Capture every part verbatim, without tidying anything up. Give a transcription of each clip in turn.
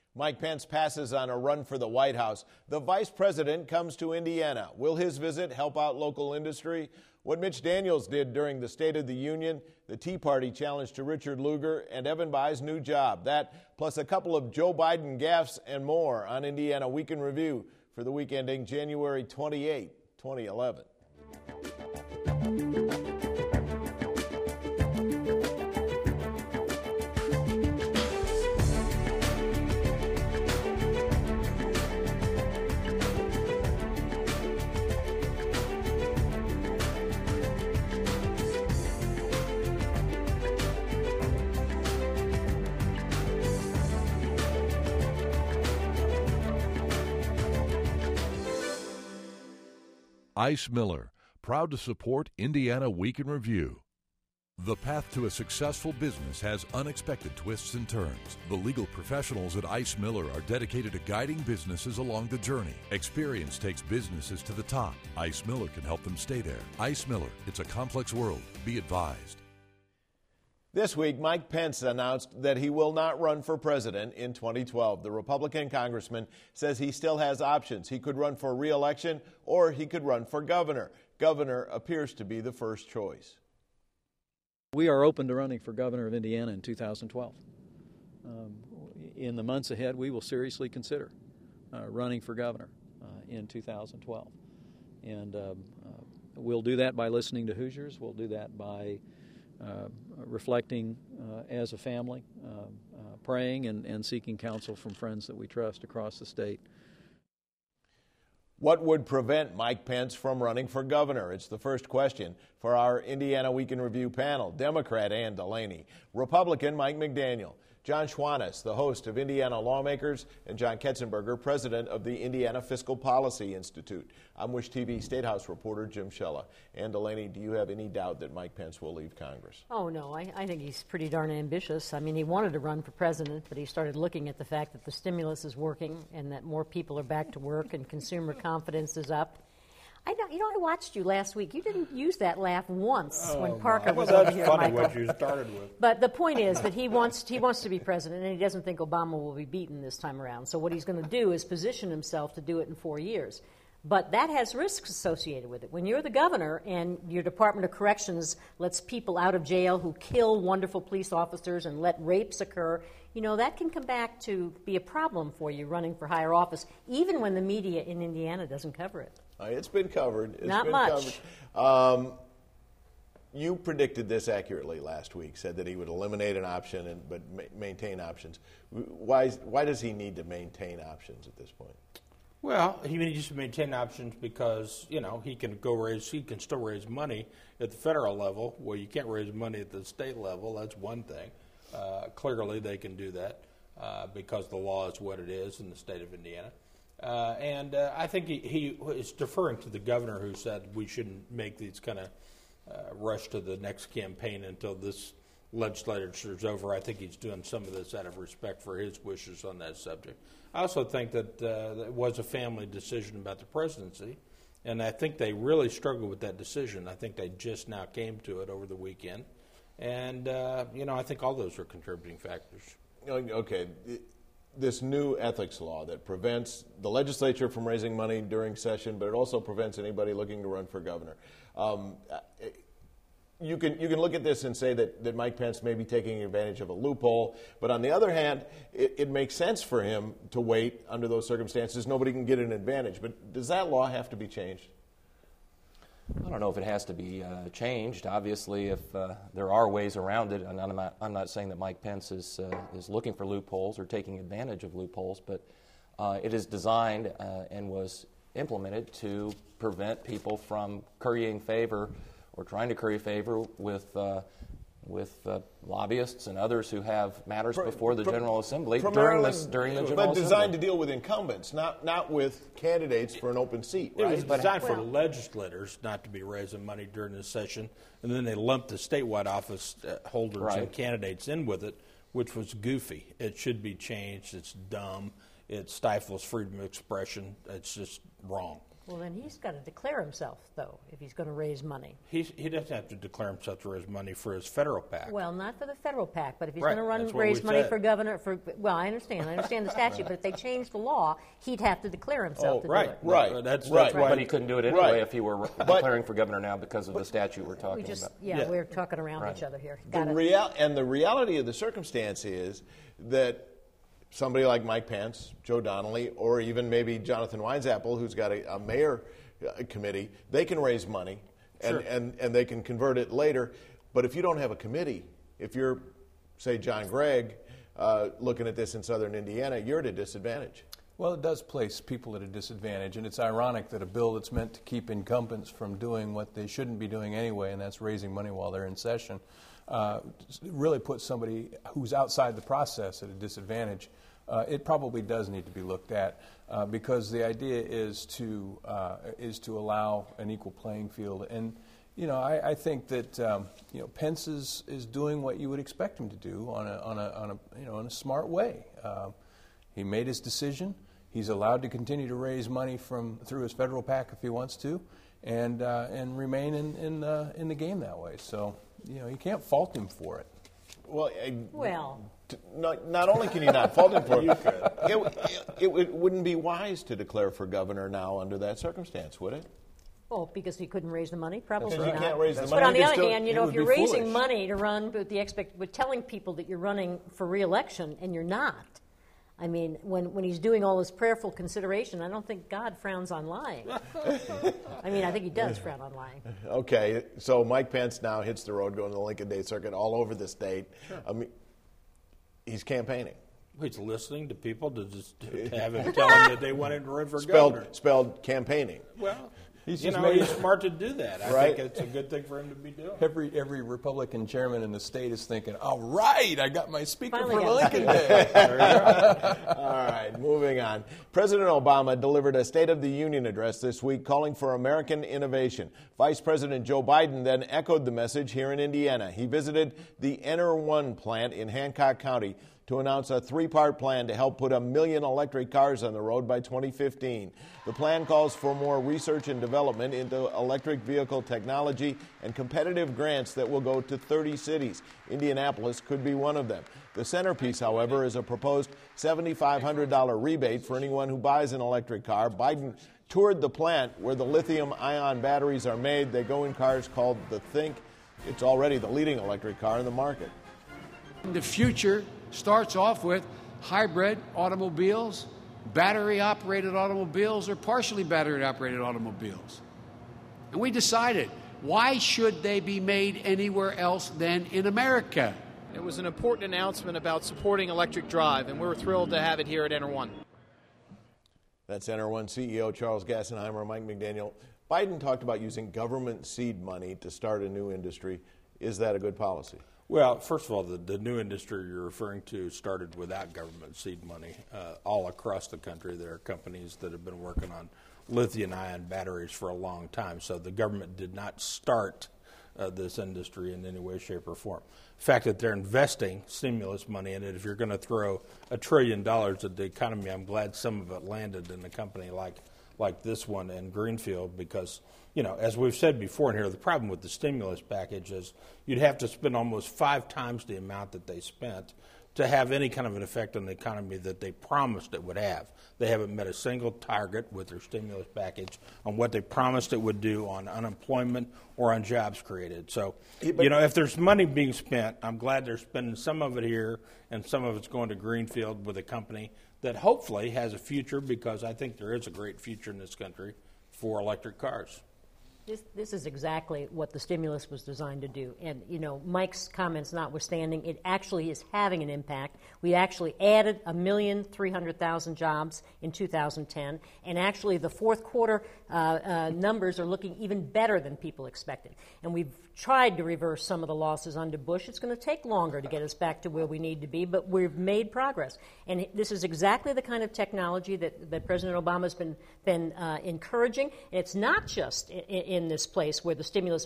Mike Pence passes on a run for the White House. The vice president comes to Indiana. Will his visit help out local industry? What Mitch Daniels did during the State of the Union, the Tea Party challenge to Richard Lugar, and Evan Bayh's new job. That, plus a couple of Joe Biden gaffes and more on Indiana Week in Review for the week ending January twenty-eighth, twenty eleven. Ice Miller, proud to support Indiana Week in Review. The path to a successful business has unexpected twists and turns. The legal professionals at Ice Miller are dedicated to guiding businesses along the journey. Experience takes businesses to the top. Ice Miller can help them stay there. Ice Miller, it's a complex world. Be advised. This week, Mike Pence announced that he will not run for president in twenty twelve. The Republican congressman says he still has options. He could run for re-election or he could run for governor. Governor appears to be the first choice. We are open to running for governor of Indiana in two thousand twelve. Um, in the months ahead, we will seriously consider uh, running for governor uh, in two thousand twelve. And um, uh, we'll do that by listening to Hoosiers. We'll do that by Uh, reflecting uh, as a family, uh, uh, praying and, and seeking counsel from friends that we trust across the state. What would prevent Mike Pence from running for governor? It's the first question for our Indiana Week in Review panel. Democrat Ann Delaney, Republican Mike McDaniel, John Schwantes, the host of Indiana Lawmakers, and John Ketzenberger, president of the Indiana Fiscal Policy Institute. I'm Wish T V State House reporter Jim Shella. Ann Delaney, do you have any doubt that Mike Pence will leave Congress? Oh, no. I, I think he's pretty darn ambitious. I mean, he wanted to run for president, but he started looking at the fact that the stimulus is working and that more people are back to work and consumer confidence is up. I know, you know, I watched you last week. You didn't use that laugh once oh, when Parker well, was over that's here. funny Michael. what you started with. But the point is that he wants he wants to be president, and he doesn't think Obama will be beaten this time around. So what he's going to do is position himself to do it in four years. But that has risks associated with it. When you're the governor and your Department of Corrections lets people out of jail who kill wonderful police officers and let rapes occur, you know, that can come back to be a problem for you running for higher office, even when the media in Indiana doesn't cover it. Uh, it's been covered. It's Not been much. Covered. Um, you predicted this accurately last week, said that he would eliminate an option and but ma- maintain options. Why, is, why does he need to maintain options at this point? Well, he needs to maintain options because, you know, he can go raise, he can still raise money at the federal level. Well, you can't raise money at the state level. That's one thing. Uh, clearly, they can do that uh, because the law is what it is in the state of Indiana. Uh, and uh, I think he, he is deferring to the governor who said we shouldn't make these kind of uh, rush to the next campaign until this legislature is over. I think he's doing some of this out of respect for his wishes on that subject. I also think that uh, it was a family decision about the presidency, and I think they really struggled with that decision. I think they just now came to it over the weekend. And, uh, you know, I think all those are contributing factors. Okay. This new ethics law that prevents the legislature from raising money during session, but it also prevents anybody looking to run for governor. Um, you can you can look at this and say that, that Mike Pence may be taking advantage of a loophole, but on the other hand, it, it makes sense for him to wait under those circumstances. Nobody can get an advantage. But does that law have to be changed? I don't know if it has to be uh, changed. Obviously, if uh, there are ways around it, and I'm not, I'm not saying that Mike Pence is uh, is looking for loopholes or taking advantage of loopholes, but uh, it is designed uh, and was implemented to prevent people from currying favor or trying to curry favor with uh, with uh, lobbyists and others who have matters before the General Assembly during this during the General But Assembly. designed to deal with incumbents, not not with candidates for an open seat, right? It was designed for legislators not to be raising money during the session, and then they lumped the statewide office uh, holders Right. and candidates in with it, which was goofy. It should be changed. It's dumb. It stifles freedom of expression. It's just wrong. Well, then he's got to declare himself, though, if he's going to raise money. He's, he doesn't have to declare himself to raise money for his federal PAC. Well, not for the federal PAC, but if he's Right, going to run that's what raise we money said. for governor, for well, I understand, I understand the statute, but if they change the law, he'd have to declare himself Oh, to right, do it. Right, Uh, That's, right. that's why But he couldn't do it anyway Right. if he were re- But- declaring for governor now because of the statute we're talking We just, about. yeah, Yeah. we're talking around Right. each other here. The Got it. real, and the reality of the circumstance is that somebody like Mike Pence, Joe Donnelly, or even maybe Jonathan Weinzapple, who's got a, a mayor uh, committee, they can raise money and, Sure. and, and they can convert it later. But if you don't have a committee, if you're, say, John Gregg, uh, looking at this in southern Indiana, you're at a disadvantage. Well, it does place people at a disadvantage, and it's ironic that a bill that's meant to keep incumbents from doing what they shouldn't be doing anyway, and that's raising money while they're in session, uh, really puts somebody who's outside the process at a disadvantage. Uh, it probably does need to be looked at uh, because the idea is to uh, is to allow an equal playing field. And you know, I, I think that um, you know Pence is, is doing what you would expect him to do on a on a, on a you know in a smart way. Uh, he made his decision. He's allowed to continue to raise money from through his federal PAC if he wants to, and uh, and remain in in, uh, in the game that way. So you know, you can't fault him for it. Well, I, Well, t- not, not only can you not fault him for it, it, it, it, it wouldn't be wise to declare for governor now under that circumstance, would it? oh, because he couldn't raise the money? Probably Because you not. can't raise the But money, on you the can other still- hand, you it know, would if you're be raising foolish. money to run with the expect, with telling people that you're running for re-election and you're not, I mean, when, when he's doing all this prayerful consideration, I don't think God frowns on lying. I mean, I think he does frown on lying. Okay, so Mike Pence now hits the road going to the Lincoln Day Circuit all over the state. I mean, he's campaigning. He's listening to people to just to have him tell him that they want him to run for Spelled, governor. spelled campaigning. Well, He's you just know, made- he's smart to do that. I Right. think it's a good thing for him to be doing. Every every Republican chairman in the state is thinking, "All right, I got my speaker Finally for got Lincoln it. Day." All right, moving on. President Obama delivered a State of the Union address this week calling for American innovation. Vice President Joe Biden then echoed the message here in Indiana. He visited the Enter One plant in Hancock County to announce a three-part plan to help put a million electric cars on the road by twenty fifteen. The plan calls for more research and development into electric vehicle technology and competitive grants that will go to thirty cities. Indianapolis could be one of them. The centerpiece, however, is a proposed seven thousand five hundred dollars rebate for anyone who buys an electric car. Biden toured the plant where the lithium-ion batteries are made. They go in cars called the Think. It's already the leading electric car in the market. The future starts off with hybrid automobiles, battery-operated automobiles, or partially battery-operated automobiles. And we decided, why should they be made anywhere else than in America? It was an important announcement about supporting electric drive, and we're thrilled to have it here at Enter One. That's Enter One C E O Charles Gassenheimer, Mike McDaniel. Biden talked about using government seed money to start a new industry. Is that a good policy? Well, first of all, the, the new industry you're referring to started without government seed money. Uh, all across the country, there are companies that have been working on lithium-ion batteries for a long time. So the government did not start uh, this industry in any way, shape, or form. The fact that they're investing stimulus money in it, if you're going to throw a trillion dollars at the economy, I'm glad some of it landed in a company like like this one in Greenfield because, you know, as we've said before in here, the problem with the stimulus package is you'd have to spend almost five times the amount that they spent to have any kind of an effect on the economy that they promised it would have. They haven't met a single target with their stimulus package on what they promised it would do on unemployment or on jobs created. So, you know, if there's money being spent, I'm glad they're spending some of it here and some of it's going to Greenfield with a company that hopefully has a future, because I think there is a great future in this country for electric cars. This, this is exactly what the stimulus was designed to do. And, you know, Mike's comments notwithstanding, it actually is having an impact. We actually added a million three hundred thousand jobs in two thousand ten, and actually the fourth quarter uh, uh, numbers are looking even better than people expected. And we've tried to reverse some of the losses under Bush. It's going to take longer to get us back to where we need to be, but we've made progress. And this is exactly the kind of technology that, that President Obama has been, been uh, encouraging. And it's not just in, in this place where the stimulus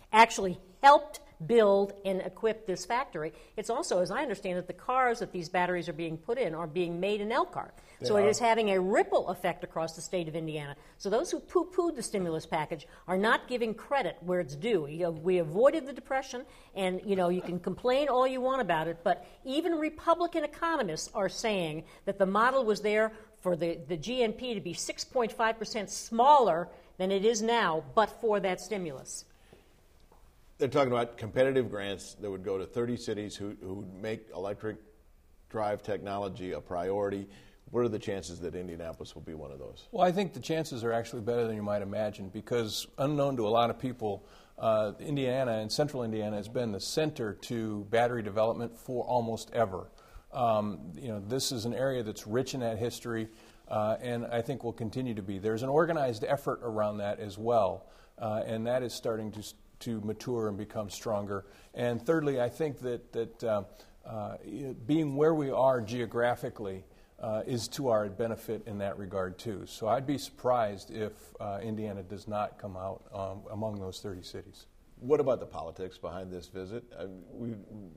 actually helped build and equip this factory. It's also, as I understand it, the cars that these batteries are being put in are being made in Elkhart. They so are. It is having a ripple effect across the state of Indiana. So those who poo-pooed the stimulus package are not giving credit where it's due. You know, we avoided the Depression, and you know you can complain all you want about it, but even Republican economists are saying that the model was there for the, the G N P to be six point five percent smaller than it is now, but for that stimulus. They're talking about competitive grants that would go to thirty cities who who would make electric drive technology a priority. What are the chances that Indianapolis will be one of those? Well, I think the chances are actually better than you might imagine, because unknown to a lot of people, uh, Indiana and central Indiana has been the center to battery development for almost ever. Um, you know, this is an area that's rich in that history, uh, and I think will continue to be. There's an organized effort around that as well, uh, and that is starting to to mature and become stronger. And thirdly, I think that, that uh, uh, being where we are geographically uh, is to our benefit in that regard too. So I'd be surprised if uh, Indiana does not come out um, among those thirty cities. What about the politics behind this visit? Uh, we,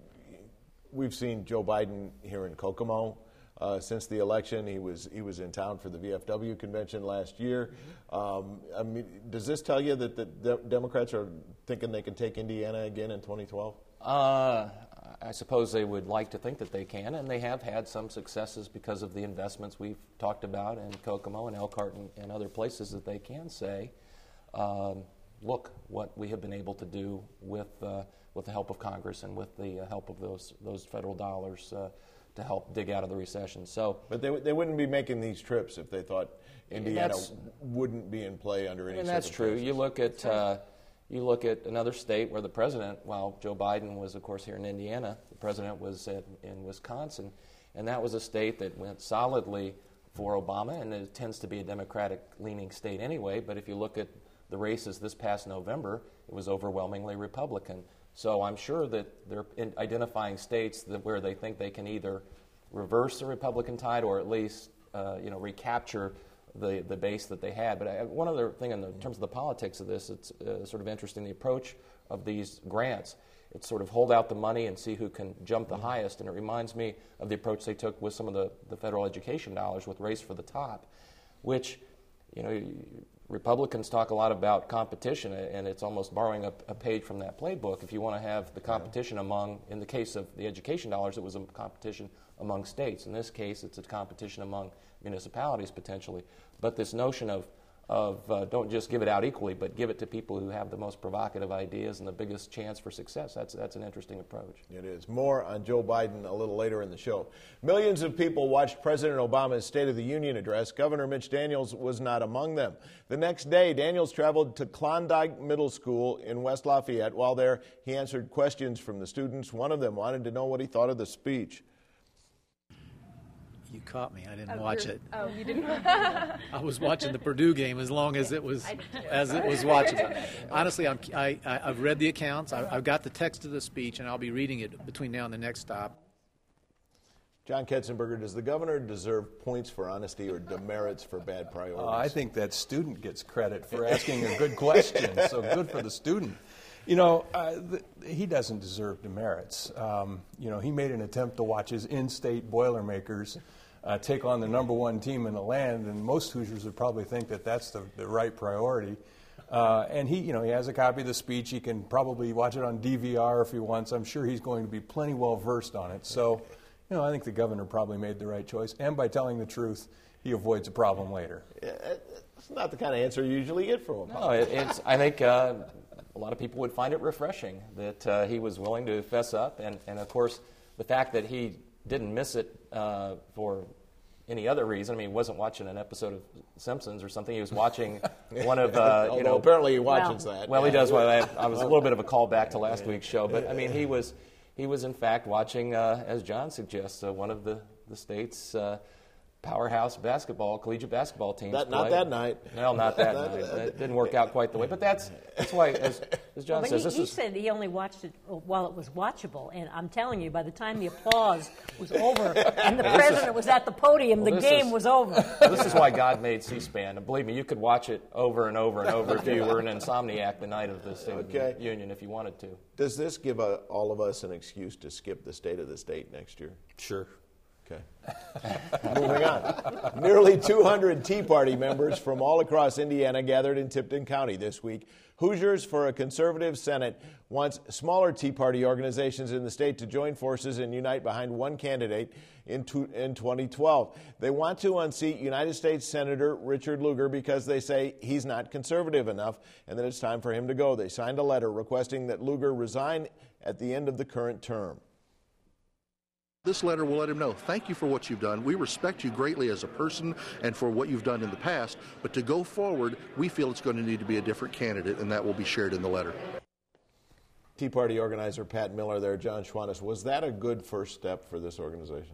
we've seen Joe Biden here in Kokomo Uh, since the election. He was he was in town for the V F W convention last year. Um, I mean, does this tell you that the de- Democrats are thinking they can take Indiana again in twenty twelve? Uh, I suppose they would like to think that they can, and they have had some successes because of the investments we've talked about in Kokomo and Elkhart and, and other places that they can say, um, look what we have been able to do with uh, with the help of Congress and with the uh, help of those those federal dollars uh, to help dig out of the recession. So, but they they wouldn't be making these trips if they thought Indiana wouldn't be in play under any. And that's true. You look at uh, you look at another state where the president, while Joe Biden was, of course, here in Indiana, the president was at, in Wisconsin, and that was a state that went solidly for Obama, and it tends to be a Democratic-leaning state anyway. But if you look at the races this past November, it was overwhelmingly Republican. So I'm sure that they're in identifying states that where they think they can either reverse the Republican tide or at least uh, you know recapture the, the base that they had. But I, one other thing in, the, in terms of the politics of this, it's uh, sort of interesting, the approach of these grants. It's sort of hold out the money and see who can jump the highest. And it reminds me of the approach they took with some of the, the federal education dollars with Race for the Top, which, you know, Republicans talk a lot about competition, and it's almost borrowing a, a page from that playbook. If you want to have the competition among, in the case of the education dollars, it was a competition among states. In this case, it's a competition among municipalities potentially. But this notion of, of uh, don't just give it out equally, but give it to people who have the most provocative ideas and the biggest chance for success, that's, that's an interesting approach. It is. More on Joe Biden a little later in the show. Millions of people watched President Obama's State of the Union address. Governor Mitch Daniels was not among them. The next day, Daniels traveled to Klondike Middle School in West Lafayette. While there, he answered questions from the students. One of them wanted to know what he thought of the speech. You caught me. I didn't oh, watch it. Oh, you didn't? I was watching the Purdue game as long as it was as it was watchable. Honestly, I'm, I, I, I've read the accounts. I, I've got the text of the speech, and I'll be reading it between now and the next stop. John Ketzenberger, does the governor deserve points for honesty or demerits for bad priorities? Uh, I think that student gets credit for asking a good question, so good for the student. You know, uh, the, he doesn't deserve demerits. Um, you know, he made an attempt to watch his in-state Boilermakers uh, take on the number one team in the land, and most Hoosiers would probably think that that's the, the right priority. Uh, and he, you know, he has a copy of the speech. He can probably watch it on D V R if he wants. I'm sure he's going to be plenty well versed on it. So, you know, I think the governor probably made the right choice. And by telling the truth, he avoids a problem later. It's not the kind of answer you usually get from him. No, it, it's. I think uh, a lot of people would find it refreshing that uh, he was willing to fess up, and, and of course, the fact that he didn't miss it uh, for any other reason. I mean, he wasn't watching an episode of Simpsons or something. He was watching one of, uh, you know. Apparently he watches well, that. Well, he does. Well, I, I was a little bit of a callback to last week's show, but I mean, he was, he was in fact watching, uh, as John suggests, uh, one of the the state's uh, powerhouse basketball, collegiate basketball teams. That, play. Not that night. No, not that night. That didn't work out quite the way. But that's that's why, as, as John well, says, he, this he is. said he only watched it while it was watchable, and I'm telling you, by the time the applause was over and the president was at the podium, well, the game is, was over. This is why God made C-SPAN. And believe me, you could watch it over and over and over if you were an insomniac the night of the State okay. of the Union, if you wanted to. Does this give a, all of us an excuse to skip the State of the State next year? Sure. Okay. Moving on. Nearly two hundred Tea Party members from all across Indiana gathered in Tipton County this week. Hoosiers for a Conservative Senate wants smaller Tea Party organizations in the state to join forces and unite behind one candidate in, two, in twenty twelve. They want to unseat United States Senator Richard Lugar because they say he's not conservative enough and that it's time for him to go. They signed a letter requesting that Lugar resign at the end of the current term. This letter will let him know, thank you for what you've done. We respect you greatly as a person and for what you've done in the past, but to go forward, we feel it's going to need to be a different candidate, and that will be shared in the letter. Tea Party organizer Pat Miller there, John Schwantes, was that a good first step for this organization?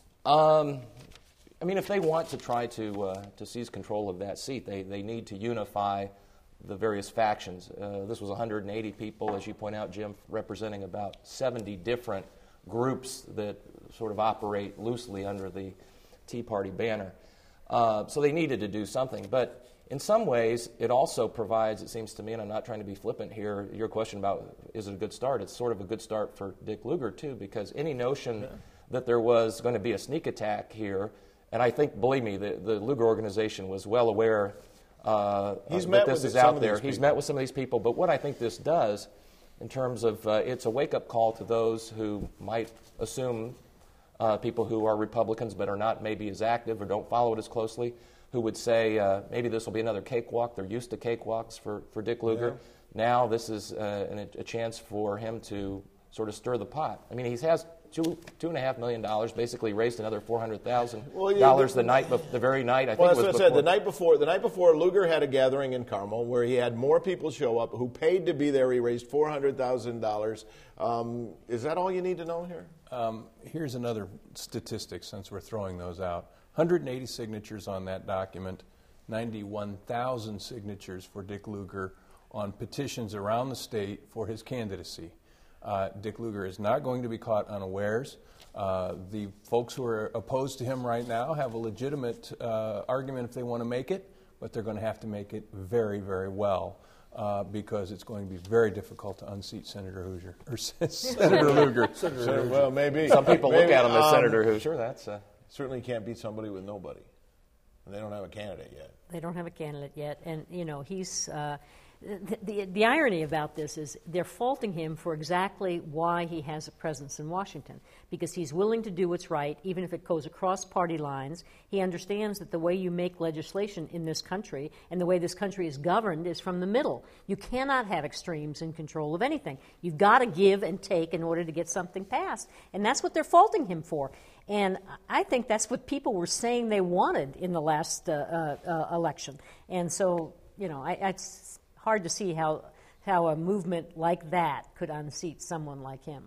Um, I mean, if they want to try to uh, to seize control of that seat, they, they need to unify the various factions. Uh, this was one hundred eighty people, as you point out, Jim, representing about seventy different groups that sort of operate loosely under the Tea Party banner. Uh, so they needed to do something. But in some ways, it also provides, it seems to me, and I'm not trying to be flippant here, your question about is it a good start, it's sort of a good start for Dick Lugar, too, because any notion yeah. that there was going to be a sneak attack here, and I think, believe me, the, the Lugar organization was well aware uh, He's that met this with is out some there. Of these He's people. met with some of these people. But what I think this does, in terms of uh, it's a wake-up call to those who might assume uh, people who are Republicans but are not maybe as active or don't follow it as closely, who would say uh, maybe this will be another cakewalk. They're used to cakewalks for, for Dick Lugar. Yeah. Now this is uh, an, a chance for him to sort of stir the pot. I mean, he has two two and a half million dollars, basically raised another four hundred thousand well, yeah, dollars the night, bef- the very night. I well, think that's it was what I said. The night before, the night before, Lugar had a gathering in Carmel where he had more people show up who paid to be there. He raised four hundred thousand dollars. Um, is that all you need to know here? Um, here's another statistic, since we're throwing those out. one hundred eighty signatures on that document, ninety-one thousand signatures for Dick Lugar on petitions around the state for his candidacy. Uh, Dick Lugar is not going to be caught unawares. Uh, the folks who are opposed to him right now have a legitimate uh, argument if they want to make it, but they're going to have to make it very, very well uh, because it's going to be very difficult to unseat Senator Hoosier or Senator Lugar. Senator Senator, well, maybe some people maybe, look at him as um, Senator Hoosier. That's uh, certainly can't beat somebody with nobody, and they don't have a candidate yet. They don't have a candidate yet, and you know he's. Uh, The, the, the irony about this is they're faulting him for exactly why he has a presence in Washington, because he's willing to do what's right, even if it goes across party lines. He understands that the way you make legislation in this country and the way this country is governed is from the middle. You cannot have extremes in control of anything. You've got to give and take in order to get something passed, and that's what they're faulting him for. And I think that's what people were saying they wanted in the last uh, uh, uh, election. And so, you know, I, it's hard to see how how a movement like that could unseat someone like him.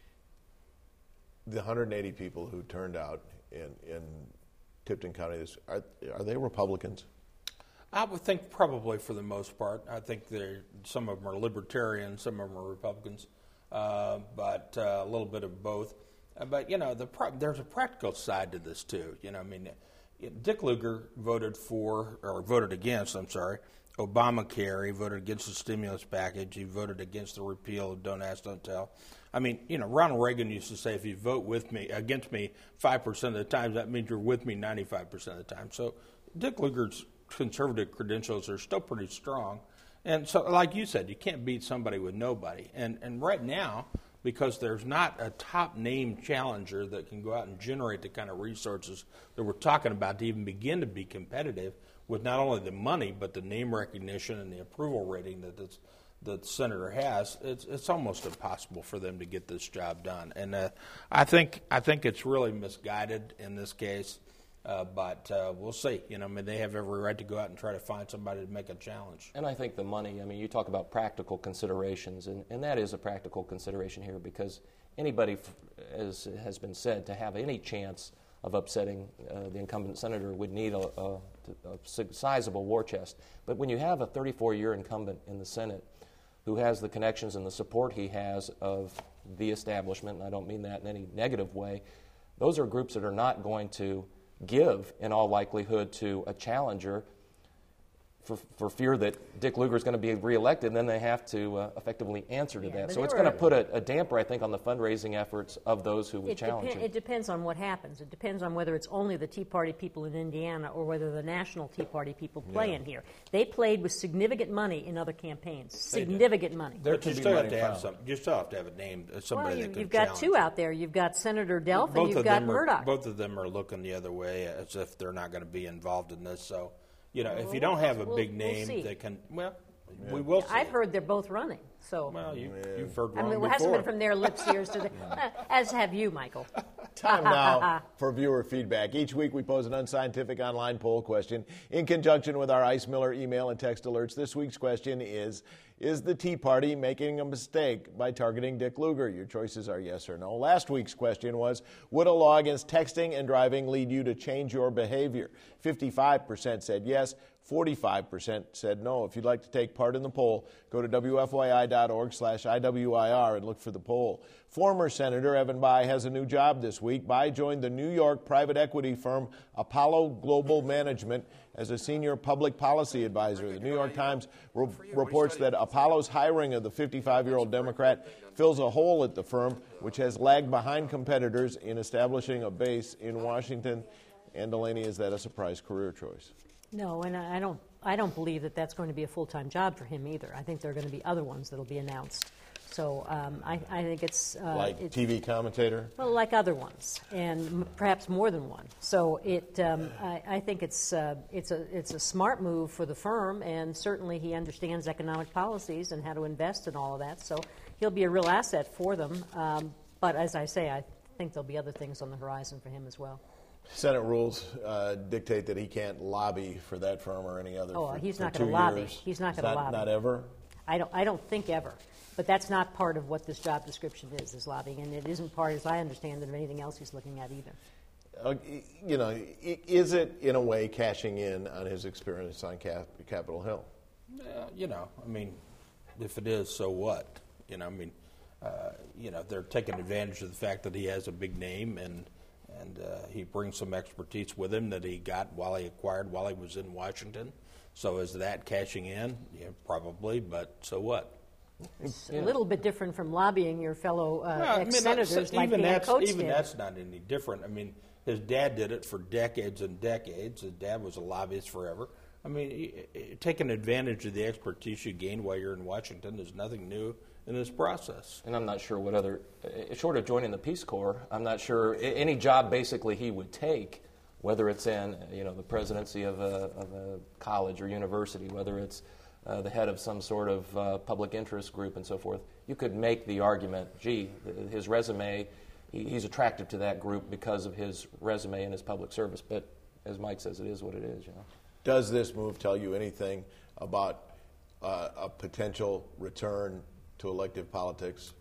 The one hundred eighty people who turned out in, in Tipton County, are, are they Republicans? I would think probably for the most part. I think they're, some of them are libertarians, some of them are Republicans, uh, but uh, a little bit of both. Uh, but, you know, the pro- there's a practical side to this, too. You know, I mean, Dick Lugar voted for, or voted against, I'm sorry, Obamacare. He voted against the stimulus package. He voted against the repeal of Don't Ask, Don't Tell. I mean, you know, Ronald Reagan used to say, if you vote with me, against me five percent of the time, that means you're with me ninety-five percent of the time. So Dick Lugar's conservative credentials are still pretty strong. And so, like you said, you can't beat somebody with nobody. And and right now, because there's not a top-name challenger that can go out and generate the kind of resources that we're talking about to even begin to be competitive with not only the money but the name recognition and the approval rating that this, that the senator has, it's it's almost impossible for them to get this job done. And uh, I think I think it's really misguided in this case. Uh, but uh, we'll see. You know, I mean, they have every right to go out and try to find somebody to make a challenge. And I think the money, I mean, you talk about practical considerations, and, and that is a practical consideration here because anybody, as has been said, to have any chance of upsetting uh, the incumbent senator would need a, a, a sizable war chest. But when you have a thirty-four-year incumbent in the Senate who has the connections and the support he has of the establishment, and I don't mean that in any negative way, those are groups that are not going to give, in all likelihood, to a challenger for, for fear that Dick Lugar is going to be reelected, and then they have to uh, effectively answer to Yeah, that. but So it's there going to are- put a, a damper, I think, on the fundraising efforts of those who would It, challenge depen- him. it depends on what happens. It depends on whether it's only the Tea Party people in Indiana or whether the national Tea Party people play Yeah. in here. They played with significant money in other campaigns. They did. Significant money. There But could you be still have money to have found. some. You still have to have a name, uh, somebody Well, you, that can you've got challenge two it. out there. You've got Senator Delph Both and you've of got them are, Murdoch. Both of them are looking the other way as if they're not going to be involved in this. So, you know, if Well, you don't have a we'll- big we'll name see. that can, well, we will see. I've heard they're both running. So Well, you, you've heard I wrong mean, it before. hasn't been from their lips years to the, uh, as have you, Michael. Time now for viewer feedback. Each week we pose an unscientific online poll question in conjunction with our Ice Miller email and text alerts. This week's question is, is the Tea Party making a mistake by targeting Dick Lugar? Your choices are yes or no. Last week's question was, would a law against texting and driving lead you to change your behavior? fifty-five percent said yes, forty-five percent said no. If you'd like to take part in the poll, go to W F Y I dot org slash I W I R and look for the poll. Former Senator Evan Bayh has a new job this week. Bayh joined the New York private equity firm Apollo Global Management as a senior public policy advisor. The New York Times re- reports that Apollo's hiring of the fifty-five-year-old Democrat fills a hole at the firm, which has lagged behind competitors in establishing a base in Washington. And Delaney, is that a surprise career choice? No, and I I don't. I don't believe that that's going to be a full-time job for him either. I think there are going to be other ones that will be announced. So um, I, I think it's uh, Like it- T V commentator? well, like other ones, and m- perhaps more than one. So it, um, I, I think it's uh, it's a it's a smart move for the firm, and certainly he understands economic policies and how to invest in all of that. So he'll be a real asset for them. Um, but as I say, I think there'll be other things on the horizon for him as well. Senate rules uh, dictate that he can't lobby for that firm or any other. Oh, for, he's for not two going to lobby. years. He's not Is going to that lobby. Not ever. I don't. I don't think ever. But that's not part of what this job description is, is lobbying, and it isn't part, as I understand it, of anything else he's looking at either. Uh, you know, i- is it in a way cashing in on his experience on Cap- Capitol Hill? Yeah, you know, I mean, if it is, so what? You know, I mean, uh, you know, they're taking advantage of the fact that he has a big name and and uh, he brings some expertise with him that he got while he acquired while he was in Washington. So is that cashing in? Yeah, probably, but so what? It's a little bit different from lobbying your fellow uh, Well, I mean, ex-senators that's- like even Dan that's, Coates even did. that's not any different. I mean, his dad did it for decades and decades. His dad was a lobbyist forever. I mean, y- y- taking advantage of the expertise you gained while you're in Washington is nothing new in this process. And I'm not sure what other, uh, short of joining the Peace Corps, I'm not sure a- any job basically he would take, whether it's in, you know, the presidency of a, of a college or university, whether it's uh, the head of some sort of uh, public interest group and so forth, you could make the argument, gee, th- his resume, he, he's attractive to that group because of his resume and his public service. But as Mike says, it is what it is, you know. Does this move tell you anything about uh, a potential return to elective politics?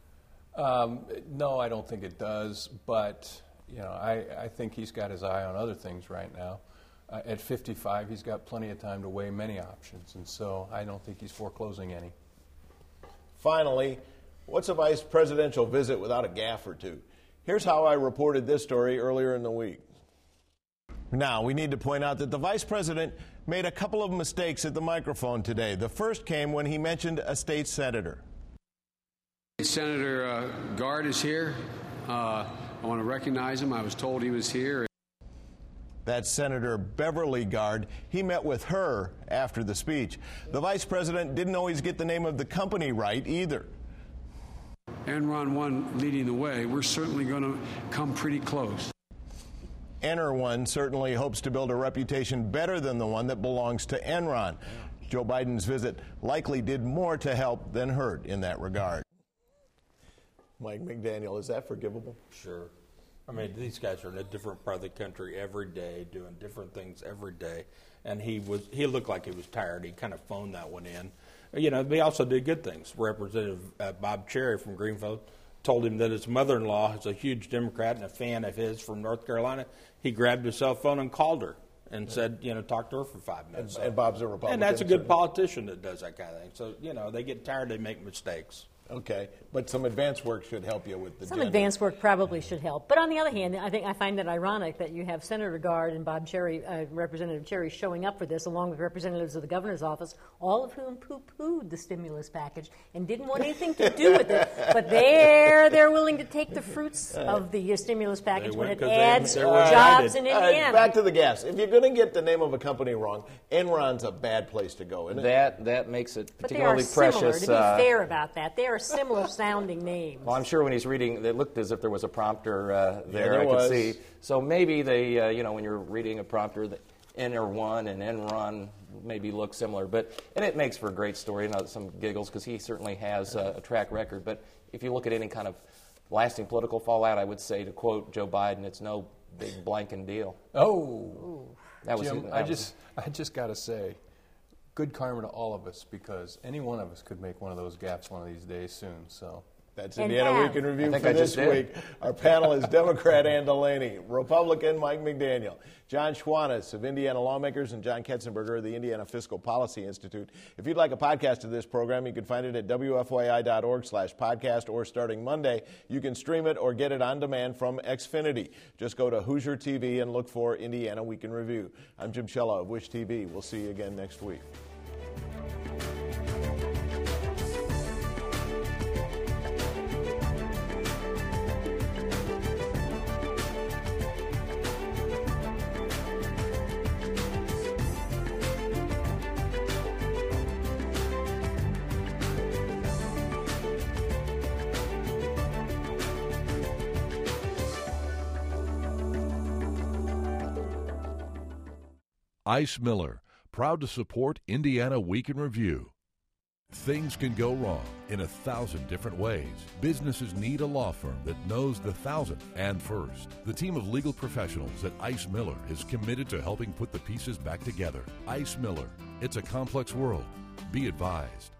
Um, no, I don't think it does, but you know, I, I think he's got his eye on other things right now. Uh, at fifty-five, he's got plenty of time to weigh many options, and so I don't think he's foreclosing any. Finally, what's a vice presidential visit without a gaffe or two? Here's how I reported this story earlier in the week. Now, we need to point out that the vice president made a couple of mistakes at the microphone today. The first came when he mentioned a state senator. Senator uh, Gard is here. Uh, I want to recognize him. I was told he was here. That's Senator Beverly Gard. He met with her after the speech. The vice president didn't always get the name of the company right either. Enron One leading the way. We're certainly going to come pretty close. Enron certainly hopes to build a reputation better than the one that belongs to Enron. Joe Biden's visit likely did more to help than hurt in that regard. Mike McDaniel, is that forgivable? Sure. I mean, these guys are in a different part of the country every day, doing different things every day. And he was he looked like he was tired. He kind of phoned that one in. You know, they also did good things. Representative uh, Bob Cherry from Greenfield told him that his mother-in-law is a huge Democrat and a fan of his from North Carolina, he grabbed his cell phone and called her and said, you know, talk to her for five minutes. And, and Bob's a Republican. And that's a good so. politician that does that kind of thing. So, you know, they get tired, they make mistakes. Okay, but some advanced work should help you with the Some gender. advanced work probably should help. But on the other hand, I think I find it ironic that you have Senator Gard and Bob Cherry, uh, Representative Cherry, showing up for this, along with representatives of the governor's office, all of whom poo-pooed the stimulus package and didn't want anything to do with it. But they're they're willing to take the fruits of the uh, stimulus package when it adds they, jobs in Uh, Indiana. back to the gas. If you're going to get the name of a company wrong, Enron's a bad place to go, isn't it? That that makes it But they are particularly similar, precious. to be uh, fair about that. They are similar sounding names. Well, I'm sure when he's reading, it looked as if there was a prompter uh, there. there I was. could see. So maybe they, uh, you know, when you're reading a prompter, the N R one and Enron maybe look similar. But and it makes for a great story. You know, some giggles because he certainly has uh, a track record. But if you look at any kind of lasting political fallout, I would say, to quote Joe Biden, it's no big blanking deal. Oh, That was. Jim, that I was- just, I just got to say, good karma to all of us, because any one of us could make one of those gaps one of these days soon. So. That's And Indiana have. Week in Review I think for I this just did. week. Our panel is Democrat Ann Delaney, Republican Mike McDaniel, John Schwanitz of Indiana Lawmakers, and John Ketzenberger of the Indiana Fiscal Policy Institute. If you'd like a podcast of this program, you can find it at W F Y I dot org slash podcast, or starting Monday, you can stream it or get it on demand from Xfinity. Just go to Hoosier T V and look for Indiana Week in Review. I'm Jim Shella of Wish T V. We'll see you again next week. Ice Miller, proud to support Indiana Week in Review. Things can go wrong in a thousand different ways. Businesses need a law firm that knows the thousand and first. The team of legal professionals at Ice Miller is committed to helping put the pieces back together. Ice Miller, it's a complex world. Be advised.